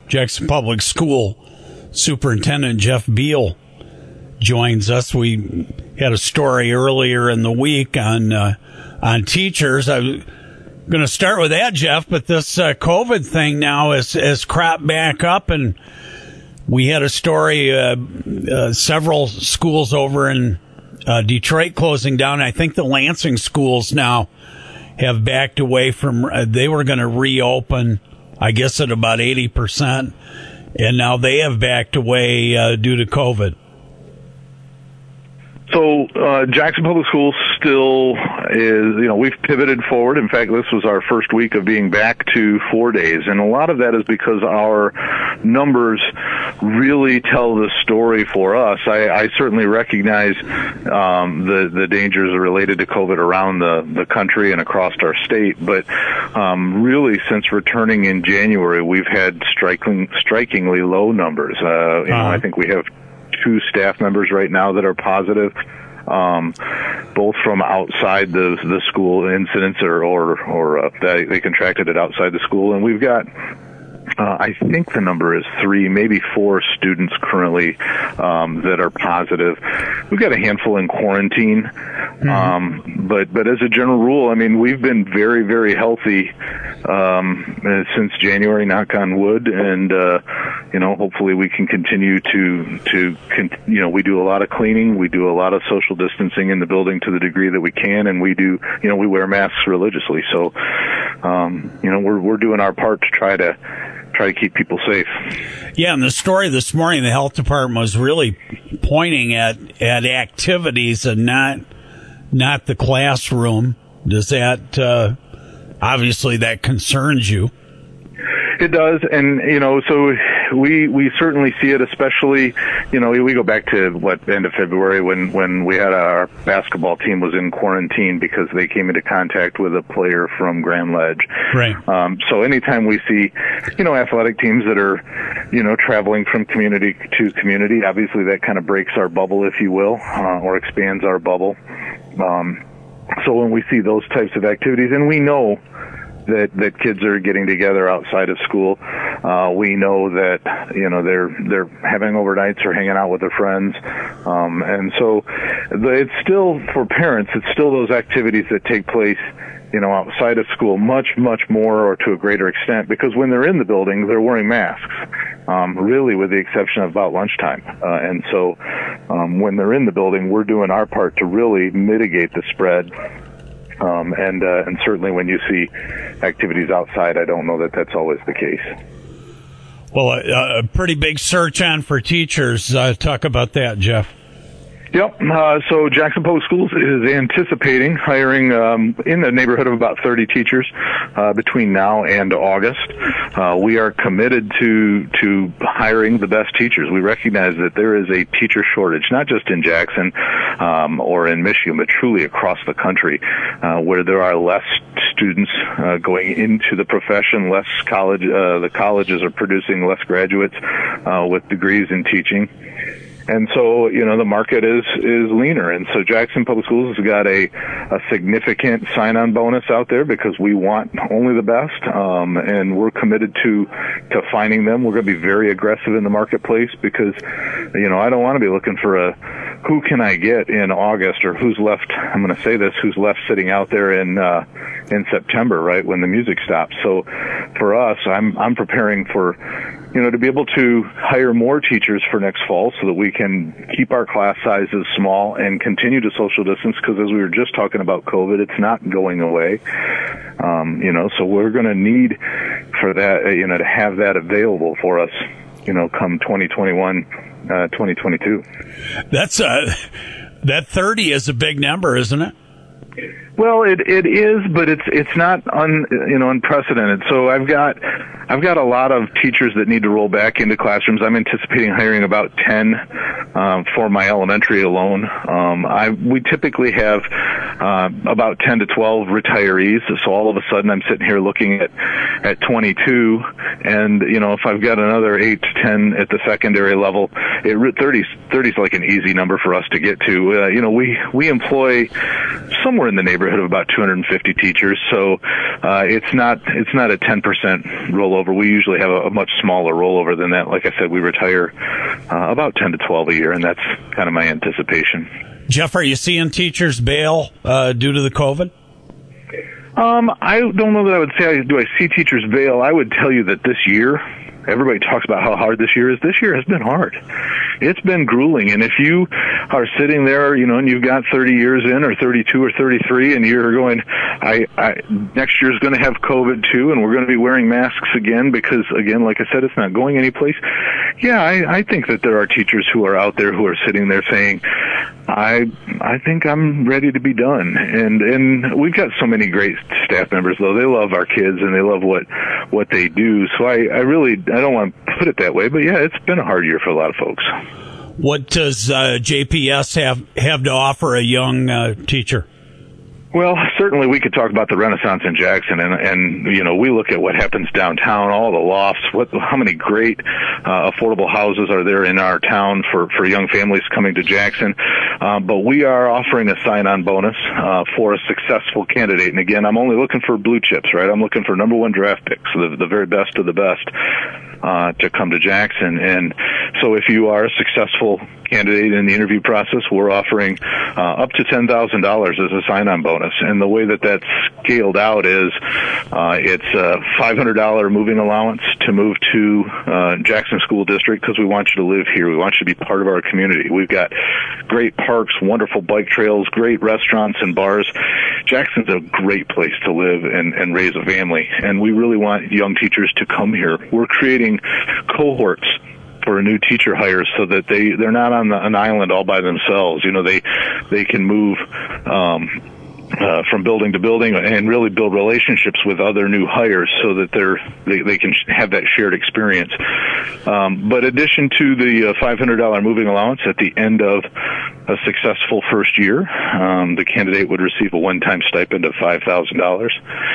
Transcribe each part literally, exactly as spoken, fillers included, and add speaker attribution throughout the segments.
Speaker 1: Jackson Public School Superintendent Jeff Beal joins us. We had a story earlier in the week on uh, on teachers. I'm going to start with that, Jeff, but this uh, COVID thing now has, has cropped back up, and we had a story, uh, uh, several schools over in uh, Detroit closing down. I think the Lansing schools now have backed away from, uh, they were going to reopen, I guess, at about eighty percent, and now they have backed away uh, due to COVID.
Speaker 2: So uh, Jackson Public Schools still is, you know, we've pivoted forward. In fact, this was our first week of being back to four days. And a lot of that is because our numbers really tell the story for us. I, I certainly recognize um, the, the dangers related to COVID around the, the country and across our state. But um, really, since returning in January, we've had striking, strikingly low numbers. Uh, you know, uh-huh. I think we have two staff members right now that are positive, um, both from outside the the school incidents or or, or uh, they, they contracted it outside the school, and we've got. Uh, I think the number is three, maybe four students currently um, that are positive. We've got a handful in quarantine, mm-hmm. um, but but as a general rule, I mean, we've been very, very healthy um, since January. Knock on wood, and uh, you know, hopefully we can continue to to con- you know, we do a lot of cleaning, we do a lot of social distancing in the building to the degree that we can, and we do, you know, we wear masks religiously. So, um, you know, we're we're doing our part to try to. try to keep people safe.
Speaker 1: Yeah, and the story this morning, the health department was really pointing at, at activities and not not the classroom. Does that, uh, obviously that concerns you?
Speaker 2: It does, and, you know, so we we certainly see it, especially, you know, we go back to, what, end of February when, when we had our basketball team was in quarantine because they came into contact with a player from Grand Ledge.
Speaker 1: Right.
Speaker 2: Um, so anytime we see, you know, athletic teams that are, you know, traveling from community to community, obviously that kind of breaks our bubble, if you will, uh, or expands our bubble. Um, so when we see those types of activities, and we know that that kids are getting together outside of school. Uh, we know that, you know, they're they're having overnights or hanging out with their friends. Um, and so the, it's still, for parents, it's still those activities that take place, you know, outside of school much, much more or to a greater extent, because when they're in the building, they're wearing masks, um, really with the exception of about lunchtime. Uh, and so um, when they're in the building, we're doing our part to really mitigate the spread. Um, and uh, and certainly when you see activities outside, I don't know that that's always the case.
Speaker 1: Well, a, a pretty big search on for teachers. Uh, talk about that, Jeff.
Speaker 2: Yep. Uh, so Jackson Public Schools is anticipating hiring um, in the neighborhood of about thirty teachers uh, between now and August. Uh, we are committed to to hiring the best teachers. We recognize that there is a teacher shortage, not just in Jackson um, or in Michigan, but truly across the country, uh, where there are less students uh, going into the profession, less college. Uh, the colleges are producing less graduates uh, with degrees in teaching. And so, you know, the market is, is leaner. And so Jackson Public Schools has got a, a significant sign-on bonus out there because we want only the best. Um, and we're committed to, to finding them. We're going to be very aggressive in the marketplace because, you know, I don't want to be looking for a, who can I get in August or who's left, I'm going to say this, who's left sitting out there in, uh, in September, right, when the music stops. So for us, I'm, I'm preparing for, you know, to be able to hire more teachers for next fall so that we can keep our class sizes small and continue to social distance, because as we were just talking about COVID, it's not going away. Um, you know, so we're going to need for that, you know, to have that available for us, you know, come twenty twenty-one, uh, twenty twenty-two.
Speaker 1: That's uh, that thirty is a big number, isn't it?
Speaker 2: Well, it it is, but it's it's not un you know unprecedented. So I've got I've got a lot of teachers that need to roll back into classrooms. I'm anticipating hiring about ten um, for my elementary alone. Um, I we typically have uh, about ten to twelve retirees. So all of a sudden, I'm sitting here looking at at twenty-two, and you know if I've got another eight to ten at the secondary level, it thirty thirty is like an easy number for us to get to. Uh, you know we we employ somewhere in the neighborhood of about two hundred fifty teachers, so uh, it's not it's not a ten percent rollover rollover. We usually have a, a much smaller rollover than that. Like I said, we retire uh, about ten to twelve a year, and that's kind of my anticipation.
Speaker 1: Jeff, are you seeing teachers bail uh, due to the COVID?
Speaker 2: Um, I don't know that I would say, I, do I see teachers bail? I would tell you that this year, everybody talks about how hard this year is. This year has been hard. It's been grueling. And if you are sitting there, you know, and you've got thirty years in or thirty-two or thirty-three and you're going, I, I next year's going to have COVID too, and we're going to be wearing masks again because, again, like I said, it's not going anyplace. Yeah, I, I think that there are teachers who are out there who are sitting there saying, I I think I'm ready to be done. And and we've got so many great staff members, though. They love our kids and they love what what they do. So I, I really, I don't want to put it that way, but yeah, it's been a hard year for a lot of folks. What does uh, J P S have, have to offer a young uh, teacher? Well, certainly we could talk about the Renaissance in Jackson, and, and you know, we look at what happens downtown, all the lofts, what, how many great uh, affordable houses are there in our town for, for young families coming to Jackson. Uh, but we are offering a sign-on bonus uh, for a successful candidate. And again, I'm only looking for blue chips, right? I'm looking for number one draft picks, the, the very best of the best uh, to come to Jackson. And so if you are a successful candidate in the interview process, we're offering uh, up to ten thousand dollars as a sign-on bonus. And the way that that's scaled out is uh, it's a five hundred dollars moving allowance to move to uh, Jackson School District because we want you to live here. We want you to be part of our community. We've got great parks, wonderful bike trails, great restaurants and bars. Jackson's a great place to live and, and raise a family. And we really want young teachers to come here. We're creating cohorts for a new teacher hire so that they, they're not on the, an island all by themselves. You know, they, they can move, um, Uh, from building to building and really build relationships with other new hires so that they're, they, they can have that shared experience. Um, but in addition to the uh, five hundred dollars moving allowance at the end of a successful first year, um, the candidate would receive a one-time stipend of five thousand dollars.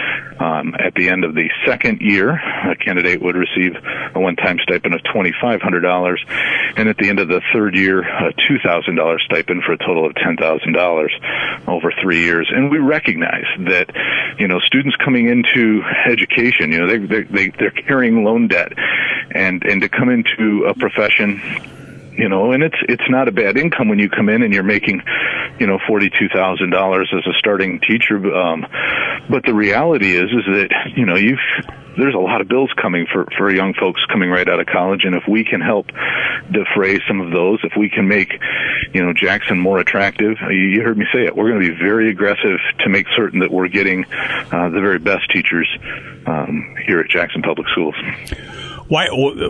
Speaker 2: Um, at the end of the second year, a candidate would receive a one-time stipend of twenty-five hundred dollars. And at the end of the third year, a two thousand dollars stipend for a total of ten thousand dollars over three years. And we recognize that, you know, students coming into education, you know, they, they, they, they're carrying loan debt, and, and to come into a profession, you know, and it's, it's not a bad income when you come in and you're making, you know, forty-two thousand dollars as a starting teacher. Um, but the reality is, is that, you know, you've, there's a lot of bills coming for, for young folks coming right out of college. And if we can help defray some of those, if we can make, you know, Jackson more attractive, you heard me say it, we're going to be very aggressive to make certain that we're getting uh, the very best teachers um, here at Jackson Public Schools. Why,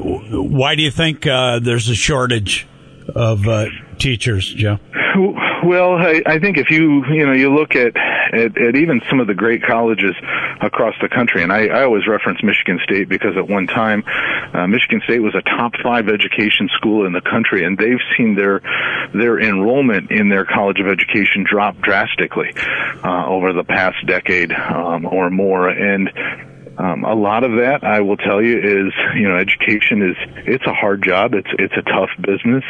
Speaker 2: why do you think uh, there's a shortage of uh, teachers, Joe? Well, I, I think if you, you know, you look at, at, at even some of the great colleges across the country, and I, I always reference Michigan State because at one time, uh, Michigan State was a top five education school in the country, and they've seen their, their enrollment in their College of Education drop drastically, uh, over the past decade, um, or more. And, Um, a lot of that, I will tell you, is, you know, education is, it's a hard job. It's, it's a tough business.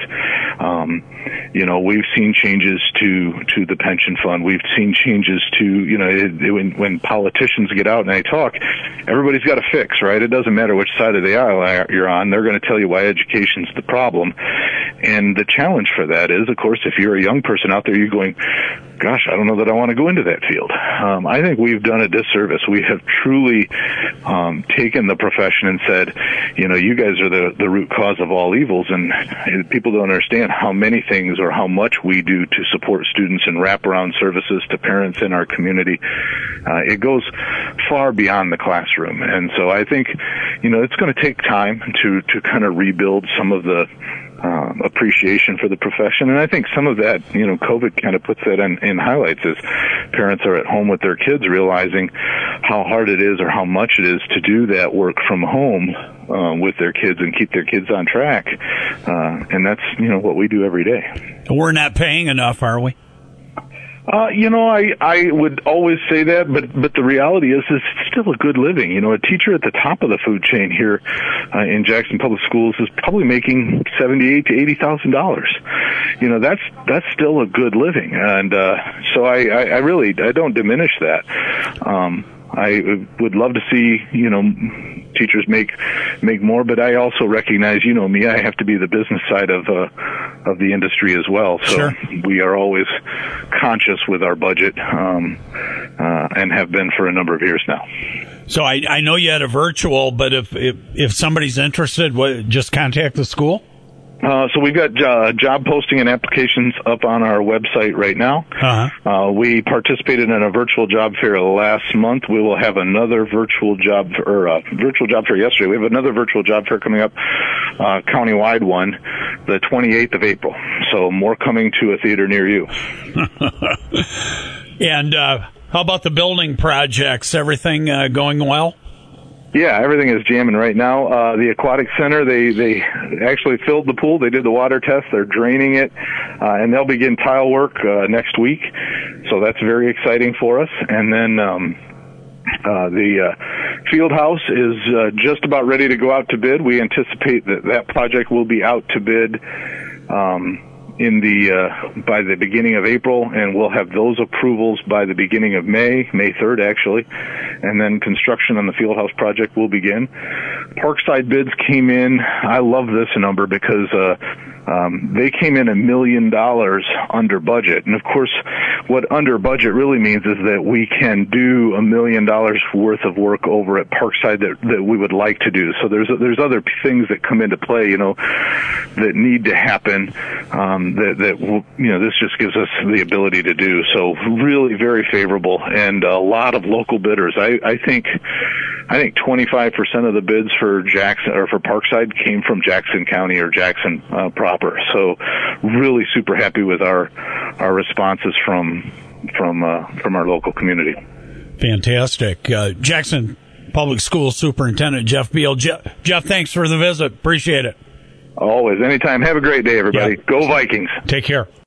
Speaker 2: Um, you know, we've seen changes to, to the pension fund. We've seen changes to, you know, it, it, when, when politicians get out and they talk, everybody's got a fix, right? It doesn't matter which side of the aisle you're on. They're going to tell you why education's the problem. And the challenge for that is, of course, if you're a young person out there, you're going, gosh, I don't know that I want to go into that field. Um, I think we've done a disservice. We have truly um, taken the profession and said, you know, you guys are the, the root cause of all evils, and, and people don't understand how many things or how much we do to support students and wraparound services to parents in our community. Uh, it goes far beyond the classroom. And so I think, you know, it's going to take time to, to kind of rebuild some of the Um, appreciation for the profession. And I think some of that, you know, COVID kind of puts that in, in highlights as parents are at home with their kids, realizing how hard it is or how much it is to do that work from home uh, with their kids and keep their kids on track. Uh, and that's, you know, what we do every day.
Speaker 1: We're not paying enough, are we?
Speaker 2: Uh, you know, I, I would always say that, but, but the reality is, it's still a good living. You know, a teacher at the top of the food chain here, uh, in Jackson Public Schools is probably making seventy-eight to eighty thousand dollars. You know, that's, that's still a good living. And, uh, so I, I, I really, I don't diminish that. Um, I would love to see, you know, teachers make make more, but I also recognize, you know me, I have to be the business side of uh, of the industry as well. So
Speaker 1: sure.
Speaker 2: We are always conscious with our budget, um, uh, and have been for a number of years now.
Speaker 1: So I, I know you had a virtual, but if if, if somebody's interested, what, just contact the school?
Speaker 2: Uh, so we've got uh, job posting and applications up on our website right now.
Speaker 1: Uh-huh.
Speaker 2: Uh, we participated in a virtual job fair last month. We will have another virtual job or uh, virtual job fair yesterday. We have another virtual job fair coming up, uh, countywide one, the twenty-eighth of April. So more coming to a theater near you.
Speaker 1: And uh, how about the building projects? Everything uh, going well?
Speaker 2: Yeah, everything is jamming right now. Uh, the aquatic center, they, they actually filled the pool. They did the water test. They're draining it, uh, and they'll begin tile work, uh, next week. So that's very exciting for us. And then, um, uh, the, uh, field house is, uh, just about ready to go out to bid. We anticipate that that project will be out to bid, um, in the uh, by the beginning of April, and we'll have those approvals by the beginning of May, May third actually, and then construction on the Fieldhouse project will begin. Parkside bids came in. I love this number because uh, um, they came in a million dollars under budget, and of course, what under budget really means is that we can do a million dollars worth of work over at Parkside that that we would like to do. So there's there's other things that come into play, you know, that need to happen. Um, That, that, you know, this just gives us the ability to do. So really very favorable, and a lot of local bidders. I, I think, I think twenty-five percent of the bids for Jackson or for Parkside came from Jackson County or Jackson uh, proper. So really super happy with our, our responses from, from, uh, from our local community.
Speaker 1: Fantastic. Uh, Jackson Public Schools Superintendent Jeff Beal. Jeff, Jeff, thanks for the visit. Appreciate it.
Speaker 2: Always, anytime. Have a great day, everybody.
Speaker 1: Yep.
Speaker 2: Go Vikings.
Speaker 1: Take care.